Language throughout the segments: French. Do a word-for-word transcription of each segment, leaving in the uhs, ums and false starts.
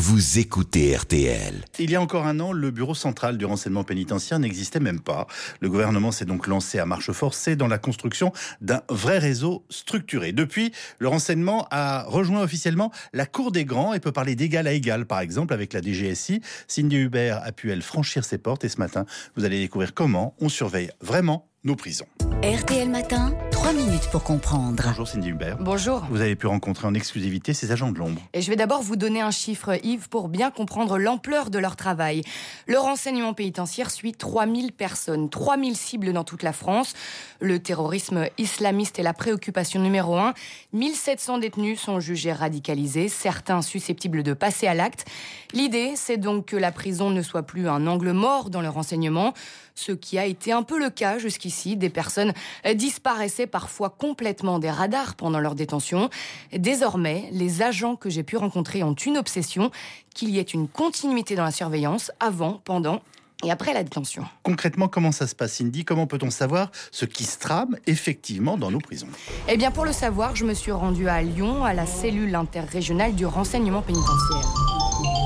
vous écoutez R T L. Il y a encore un an, le bureau central du renseignement pénitentiaire n'existait même pas. Le gouvernement s'est donc lancé à marche forcée dans la construction d'un vrai réseau structuré. Depuis, le renseignement a rejoint officiellement la cour des grands et peut parler d'égal à égal, par exemple avec la D G S I. Cindy Hubert a pu, elle, franchir ses portes et ce matin, vous allez découvrir comment on surveille vraiment nos prisons. R T L Matin, trois minutes pour comprendre. Bonjour Cindy Hubert. Bonjour. Vous avez pu rencontrer en exclusivité ces agents de l'ombre. Et je vais d'abord vous donner un chiffre, Yves, pour bien comprendre l'ampleur de leur travail. Le renseignement pénitentiaire suit trois mille personnes, trois mille cibles dans toute la France. Le terrorisme islamiste est la préoccupation numéro un. mille sept cents détenus sont jugés radicalisés, certains susceptibles de passer à l'acte. L'idée, c'est donc que la prison ne soit plus un angle mort dans le renseignement, ce qui a été un peu le cas jusqu'ici. Des personnes disparaissaient parfois complètement des radars pendant leur détention. Désormais, les agents que j'ai pu rencontrer ont une obsession, qu'il y ait une continuité dans la surveillance avant, pendant et après la détention. Concrètement, comment ça se passe, Cindy ? Comment peut-on savoir ce qui se trame effectivement dans nos prisons ? Eh bien, pour le savoir, je me suis rendue à Lyon, à la cellule interrégionale du renseignement pénitentiaire. Allô ?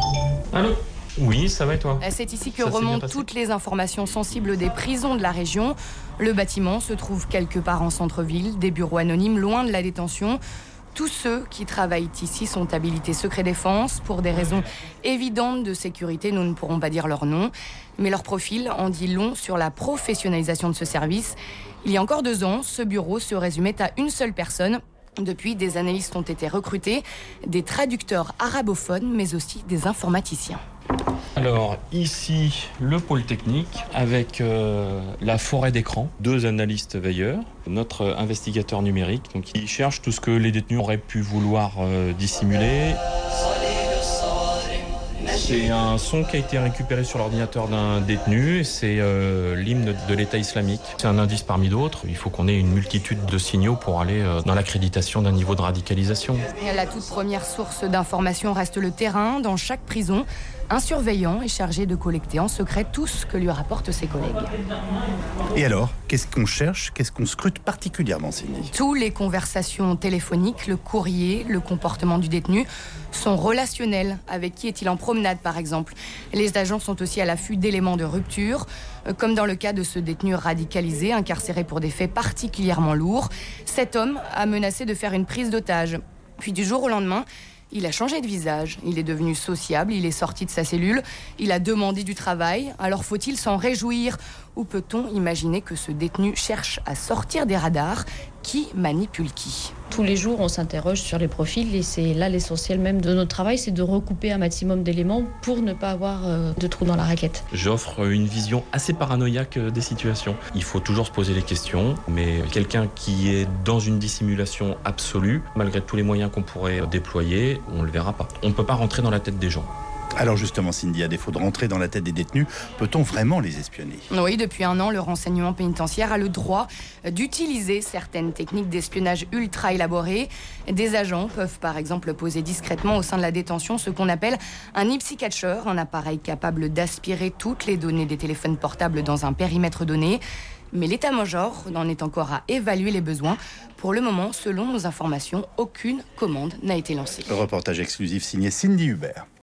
Oui, ça va et toi ? C'est ici que Ça remontent toutes les informations sensibles des prisons de la région. Le bâtiment se trouve quelque part en centre-ville, des bureaux anonymes loin de la détention. Tous ceux qui travaillent ici sont habilités secret défense. Pour des raisons évidentes de sécurité, nous ne pourrons pas dire leur nom. Mais leur profil en dit long sur la professionnalisation de ce service. Il y a encore deux ans, ce bureau se résumait à une seule personne. Depuis, des analystes ont été recrutés, des traducteurs arabophones, mais aussi des informaticiens. Alors ici, le pôle technique avec euh, la forêt d'écran, deux analystes veilleurs, notre investigateur numérique, donc qui cherche tout ce que les détenus auraient pu vouloir euh, dissimuler. C'est un son qui a été récupéré sur l'ordinateur d'un détenu, c'est euh, l'hymne de l'État islamique. C'est un indice parmi d'autres, il faut qu'on ait une multitude de signaux pour aller euh, dans l'accréditation d'un niveau de radicalisation. La toute première source d'information reste le terrain. Dans chaque prison, un surveillant est chargé de collecter en secret tout ce que lui rapportent ses collègues. Et alors, qu'est-ce qu'on cherche ? Qu'est-ce qu'on scrute particulièrement, Cindy ? Tous les conversations téléphoniques, le courrier, le comportement du détenu sont relationnels. Avec qui est-il en promenade, par exemple ? Les agents sont aussi à l'affût d'éléments de rupture, comme dans le cas de ce détenu radicalisé, incarcéré pour des faits particulièrement lourds. Cet homme a menacé de faire une prise d'otage. Puis du jour au lendemain, il a changé de visage, il est devenu sociable, il est sorti de sa cellule, il a demandé du travail. Alors faut-il s'en réjouir ? Ou peut-on imaginer que ce détenu cherche à sortir des radars ? Qui manipule qui ? Tous les jours, on s'interroge sur les profils et c'est là l'essentiel même de notre travail, c'est de recouper un maximum d'éléments pour ne pas avoir de trous dans la raquette. J'offre une vision assez paranoïaque des situations. Il faut toujours se poser les questions, mais quelqu'un qui est dans une dissimulation absolue, malgré tous les moyens qu'on pourrait déployer, on ne le verra pas. On ne peut pas rentrer dans la tête des gens. Alors justement, Cindy, à défaut de rentrer dans la tête des détenus, peut-on vraiment les espionner ? Oui, depuis un an, le renseignement pénitentiaire a le droit d'utiliser certaines techniques d'espionnage ultra élaborées. Des agents peuvent par exemple poser discrètement au sein de la détention ce qu'on appelle un ipsy-catcher, un appareil capable d'aspirer toutes les données des téléphones portables dans un périmètre donné. Mais l'état-major n'en est encore à évaluer les besoins. Pour le moment, selon nos informations, aucune commande n'a été lancée. Le reportage exclusif signé Cindy Hubert.